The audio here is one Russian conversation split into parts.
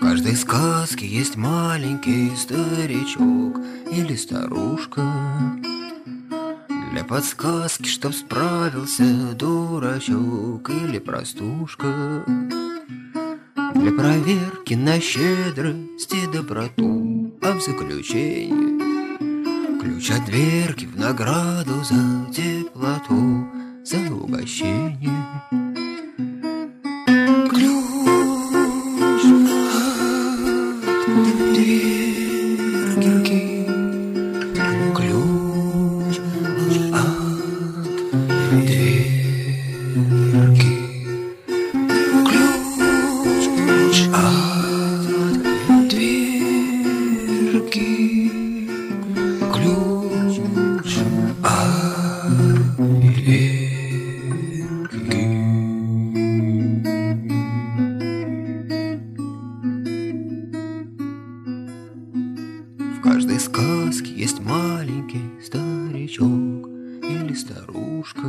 каждой сказке есть маленький старичок или старушка. Для подсказки, чтоб справился дурачок или простушка. Для проверки на щедрость и доброту, а в заключение ключ от дверки в награду за теплоту, за угощение. Ключ от дверки, ключ от дверки, ключ от дверки, ключ от дверки. В каждой сказке есть маленький старичок или старушка.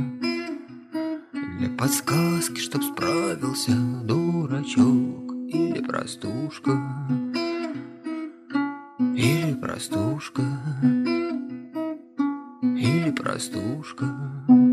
Для подсказки, чтоб справился дурачок или простушка. Или простушка. Или простушка.